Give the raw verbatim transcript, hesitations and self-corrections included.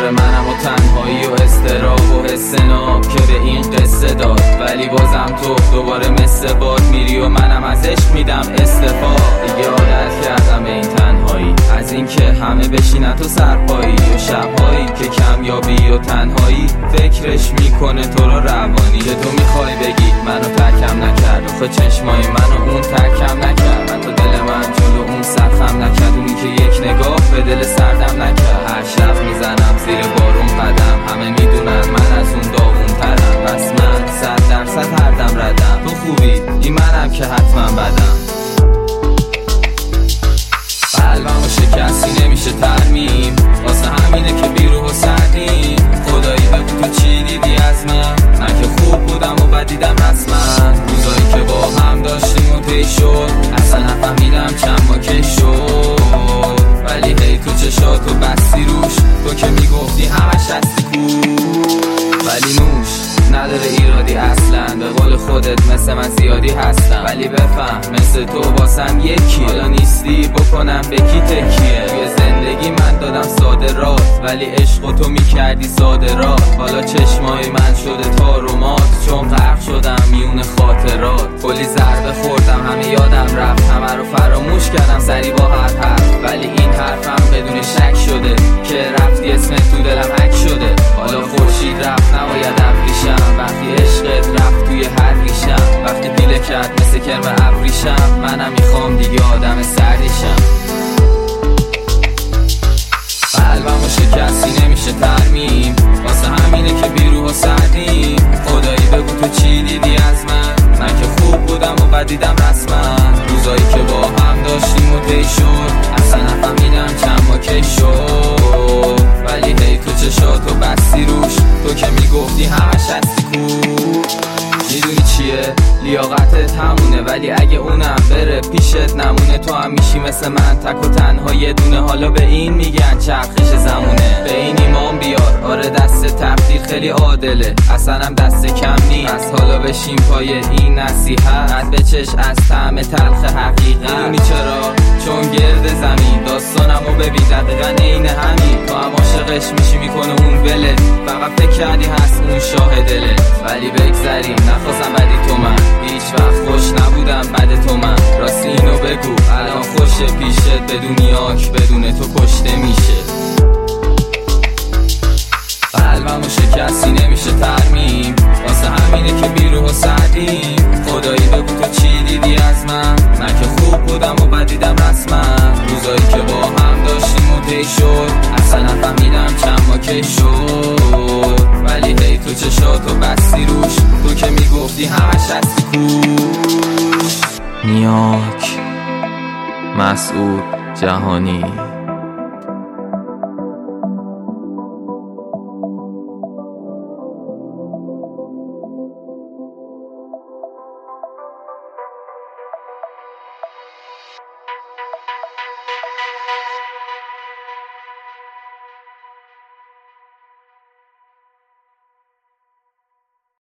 دوباره منم و تنهایی و استراب و حس ناب که به این قصه داد، ولی بازم تو دوباره مثل باد میری و منم از عشق میدم استفا. دیگه عادت کردم به این تنهایی، از این که همه بشینن تو سرپایی و شبهایی که کمیابی و تنهایی فکرش میکنه تو رو روانی. که تو میخوای بگی منو ترکم نکرد، آخه چشمای منو اون ترکم نکرد، من تو دل من جلو اون سرخم نکرد، اونی که یک نگاه به دل سردم نکرد. هر شب میزنم زیر بارون قدم، همه میدونن من از اون داغون ترم، پس من صد درصد هر دم ردم. تو خوبی این منم که حتما بدم. قلبمو شکستی نمیشه ترمیم، واسه همینه که بیروح و سردیم. خدایی بگو تو چی دیدی از من، من که خوب بودم و بد دیدم رسما. روزایی که با هم داشتیم و طی شد، اصلا نفهمیدم چند ما کی شد، ولی هی تو چشاتو بستی روش، تو که میگفتی همش هستی کوش. ولی نوش نداره ایرادی اصلا، به قول خودت مثل من زیادی هستم، ولی بفهم مثل تو واسم یکی. حالا نیستی بکنم به کی تکیه، توی زندگی من دادم ساده رات، ولی عشق تو میکردی ساده رات. حالا چشمای من شده تار و مات، چون غرق شدم میون خاطرات. کلی ضربه خوردم همه یادم رفت، همه رو فراموش کردم سری با هر حرف، ولی این حرفم بدون شک شده که رفتی اسمت تو دلم حک شده. حالا خورشید رفت نباید ابریشم، وقتی عشقت رفت توی هر ریشم، وقتی پیله کرد مثل کرم ابریشم، منم میخوام دیگه آدم سردیشم. قلبمو شکستی نمیشه ترمیم، واسه همینه که بیروح و سردیم. خدایی بگو تو چی دیدی از من، من که خوب بودم و بد دیدم رسما. روزایی که با هم داشتیم و طی شد، اصلا نفهمیدم چند ما کی شد، ولی هی تو چشاتو بستی روش، تو که میگفتی همش هستی کوش. میدونی چیه؟ لیاقتت همونه، ولی اگه اونم بره پیشت نمونه، تو هم میشی مثل من تک و تنها یه دونه. حالا به این میگن چرخش زمونه، به این ایمان بیار، آره دست تقدیر خیلی عادله، اصلا هم دست کم نیست. از حالا بشین پای این نصیحت، رد بچش از طعم تلخ حقیقت. میدونی چرا؟ چون گرد زمین داستانمو ببین دقیقا عین همین، تو هم عاشقش میشی میکنه اون ولت، فقط فکر کردی هست اون شاه دلت. ولی بگذریم نخواستم بدی تو، من هیچ وقت خوش نبودم بعد تو، من راستی اینو بگو الان خوشه پیشت، بدون یاک بدون تو کشته میشه. قلبمو شکستی نمیشه ترمیم، واسه همینه که بیروح و سردیم. خدایی بگو تو چی دیدی از من، من که خوب بودم و بد دیدم رسما. روزایی که با هم داشتیم و طی شد، اصلا نفهمیدم چند ما کی شد، ولی هی تو چشاتو بستی روش، تو که میگفتی همش هستی کوش. نیاک مسعود جهانی.